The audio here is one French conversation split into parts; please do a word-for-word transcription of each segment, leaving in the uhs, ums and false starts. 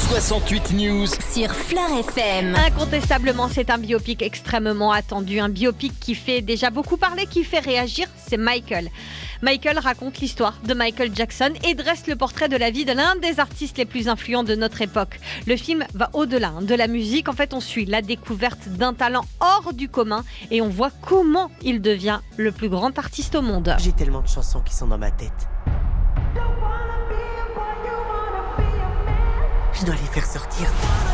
soixante-huit News sur Fleur F M. Incontestablement, c'est un biopic extrêmement attendu. Un biopic qui fait déjà beaucoup parler, qui fait réagir, c'est Michael. Michael raconte l'histoire de Michael Jackson et dresse le portrait de la vie de l'un des artistes les plus influents de notre époque. Le film va au-delà de la musique. En fait, on suit la découverte d'un talent hors du commun et on voit comment il devient le plus grand artiste au monde. J'ai tellement de chansons qui sont dans ma tête. Je dois les faire sortir.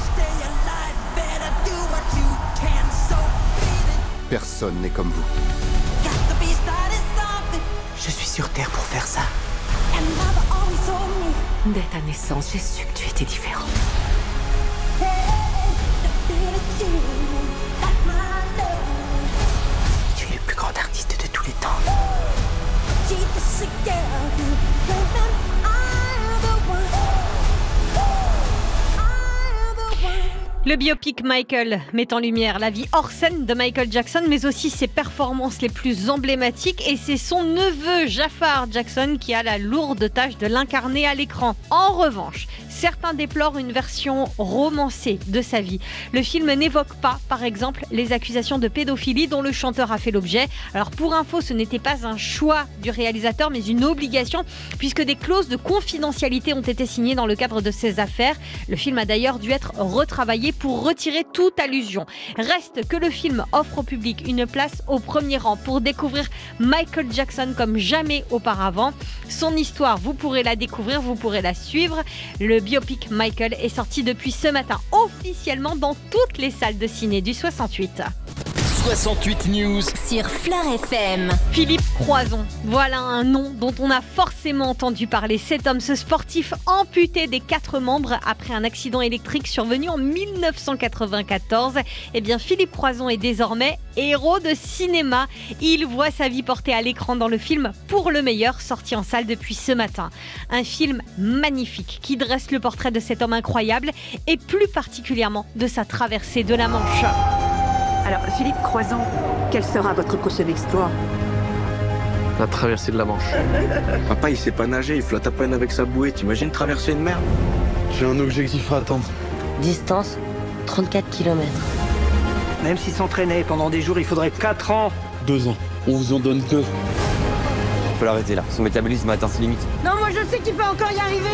Personne n'est comme vous. Je suis sur Terre pour faire ça. Dès ta naissance, j'ai su que tu étais différent. Tu es le plus grand artiste de tous les temps. Le biopic Michael met en lumière la vie hors scène de Michael Jackson, mais aussi ses performances les plus emblématiques. Et c'est son neveu Jafar Jackson qui a la lourde tâche de l'incarner à l'écran. En revanche, certains déplorent une version romancée de sa vie. Le film n'évoque pas, par exemple, les accusations de pédophilie dont le chanteur a fait l'objet. Alors pour info, ce n'était pas un choix du réalisateur, mais une obligation, puisque des clauses de confidentialité ont été signées dans le cadre de ces affaires. Le film a d'ailleurs dû être retravaillé pour retirer toute allusion. Reste que le film offre au public une place au premier rang pour découvrir Michael Jackson comme jamais auparavant. Son histoire, vous pourrez la découvrir, vous pourrez la suivre. Le biopic Michael est sorti depuis ce matin officiellement dans toutes les salles de ciné du soixante-huit. soixante-huit News sur Fleur F M. Philippe Croizon, voilà un nom dont on a forcément entendu parler. Cet homme, ce sportif amputé des quatre membres après un accident électrique survenu en mille neuf cent quatre-vingt-quatorze. Eh bien, Philippe Croizon est désormais héros de cinéma. Il voit sa vie portée à l'écran dans le film Pour le meilleur, sorti en salle depuis ce matin. Un film magnifique qui dresse le portrait de cet homme incroyable et plus particulièrement de sa traversée de la Manche. Alors, Philippe Croizon, quel sera votre prochain exploit ? La traversée de la Manche. Papa, il sait pas nager, il flotte à peine avec sa bouée. T'imagines traverser une mer ? J'ai un objectif à atteindre. Distance, trente-quatre kilomètres. Même s'il s'entraînait pendant des jours, il faudrait quatre ans. Deux ans. On vous en donne deux. Faut l'arrêter là, son métabolisme a atteint ses limites. Non, moi je sais qu'il peut encore y arriver.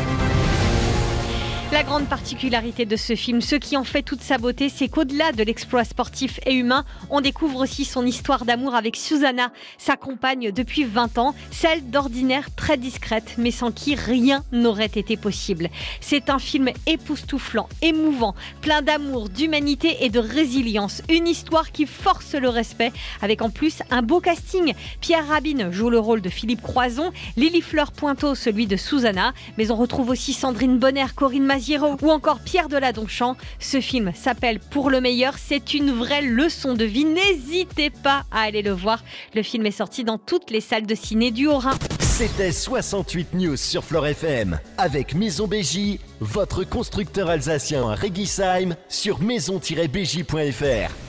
La grande particularité de ce film, ce qui en fait toute sa beauté, c'est qu'au-delà de l'exploit sportif et humain, on découvre aussi son histoire d'amour avec Susanna, sa compagne depuis vingt ans, celle d'ordinaire très discrète, mais sans qui rien n'aurait été possible. C'est un film époustouflant, émouvant, plein d'amour, d'humanité et de résilience. Une histoire qui force le respect, avec en plus un beau casting. Pierre Rabin joue le rôle de Philippe Croizon, Lily Fleur Pointeau celui de Susanna, mais on retrouve aussi Sandrine Bonner, Corinne Maziero ou encore Pierre Deladonchamp. Ce film s'appelle Pour le meilleur, c'est une vraie leçon de vie. N'hésitez pas à aller le voir. Le film est sorti dans toutes les salles de ciné du Haut-Rhin. C'était soixante-huit News sur Fleur F M avec Maison B J, votre constructeur alsacien à Réguisheim sur maison tiret b j point f r.